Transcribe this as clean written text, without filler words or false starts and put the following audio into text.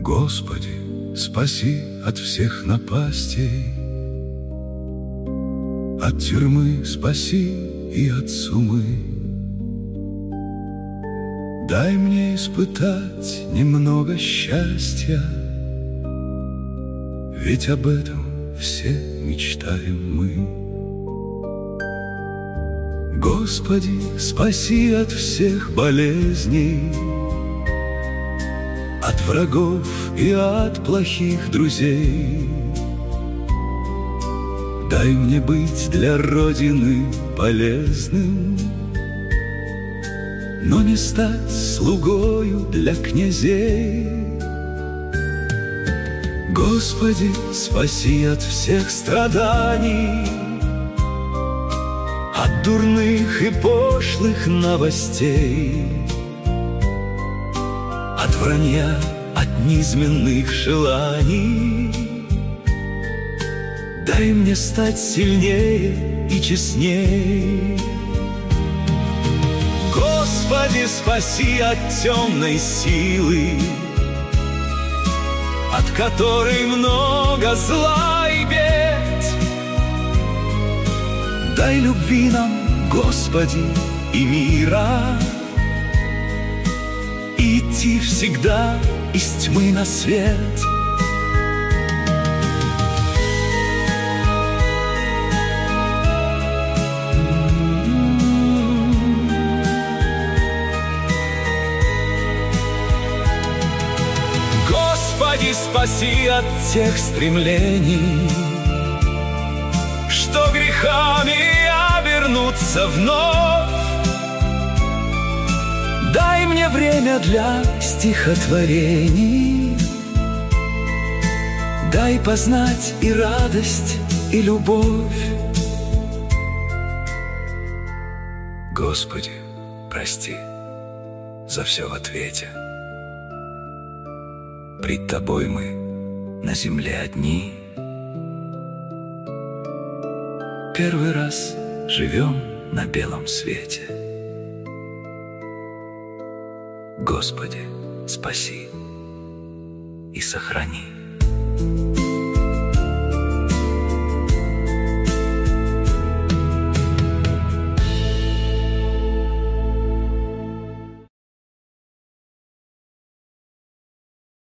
Господи, спаси от всех напастей, от тюрьмы спаси и от сумы. Дай мне испытать немного счастья, ведь об этом все мечтаем мы. Господи, спаси от всех болезней, от врагов и от плохих друзей. Дай мне быть для Родины полезным, но не стать слугою для князей. Господи, спаси от всех страданий, от дурных и пошлых новостей, от вранья, от низменных желаний. Дай мне стать сильнее и честней. Господи, спаси от темной силы, от которой много зла и бед. Дай любви нам, Господи, и мира, и идти всегда из тьмы на свет. Господи, спаси от тех стремлений, что грехами обернутся вновь. Дай мне время для стихотворений, дай познать и радость, и любовь. Господи, прости за все в ответе. Пред Тобой мы на земле одни. Первый раз живем на белом свете. Господи, спаси и сохрани.